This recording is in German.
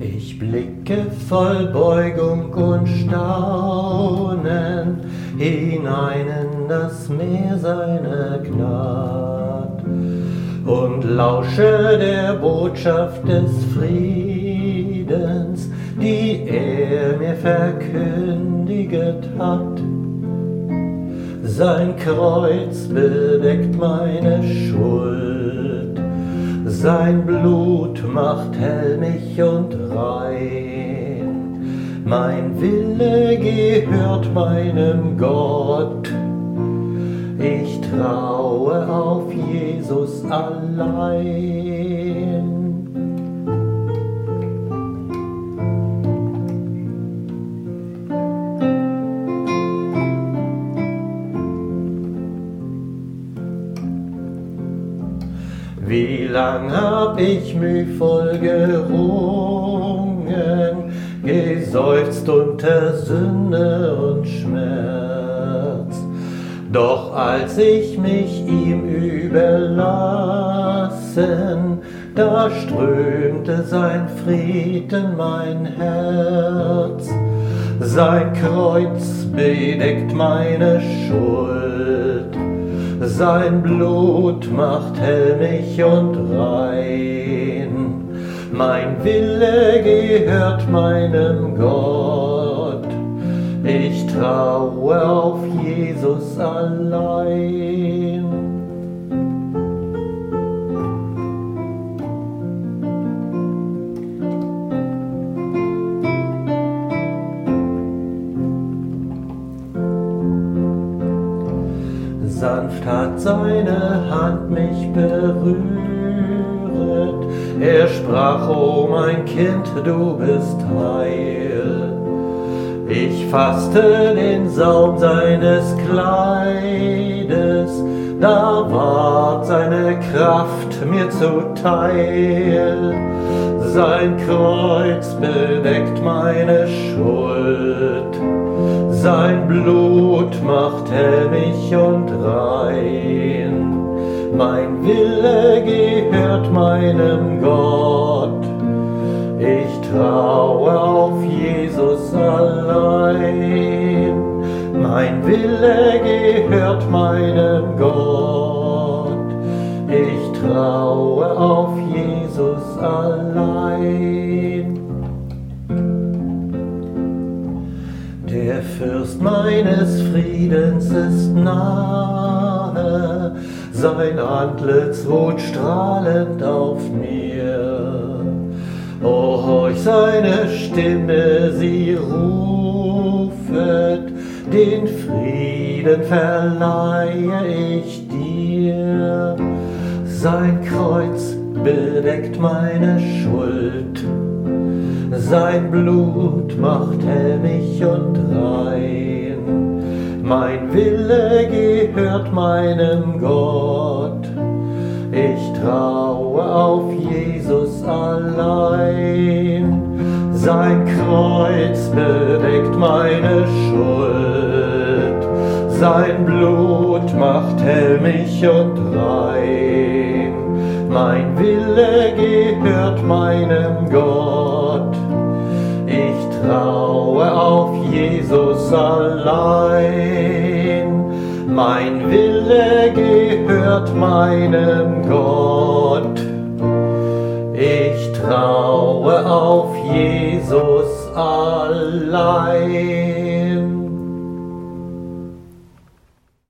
Ich blicke voll Beugung und Staunen hinein in das Meer seiner Gnad und lausche der Botschaft des Friedens, die er mir verkündiget hat. Sein Kreuz bedeckt meine Schuld, sein Blut macht hell mich und rein. Mein Wille gehört meinem Gott, ich traue auf Jesus allein. Wie lang hab ich mühvoll gerungen, geseufzt unter Sünde und Schmerz. Doch als ich mich ihm überlassen, da strömte sein Frieden mein Herz. Sein Kreuz bedeckt meine Schuld, sein Blut macht hell mich und rein. Mein Wille gehört meinem Gott, ich traue auf Jesus allein. Sanft hat seine Hand mich berühret, er sprach, o mein Kind, du bist heil. Ich fasste den Saum seines Kleides, da ward seine Kraft mir zuteil. Sein Kreuz bedeckt meine Schuld, sein Blut macht hell mich und rein. Mein Wille gehört meinem Gott, ich traue auf Jesus allein. Mein Wille gehört meinem Gott, ich traue auf Jesus allein. Der Fürst meines Friedens ist nahe, sein Antlitz ruht strahlend auf mir. O horch seine Stimme, sie rufet, den Frieden verleihe ich dir. Sein Kreuz bedeckt meine Schuld, sein Blut macht hell mich und rein. Mein Wille gehört meinem Gott, ich traue auf Jesus allein. Sein Kreuz bedeckt meine Schuld, sein Blut macht hell mich und rein. Mein Wille gehört meinem Gott, ich traue auf Jesus allein. Mein Wille gehört meinem Gott, ich traue auf Jesus allein.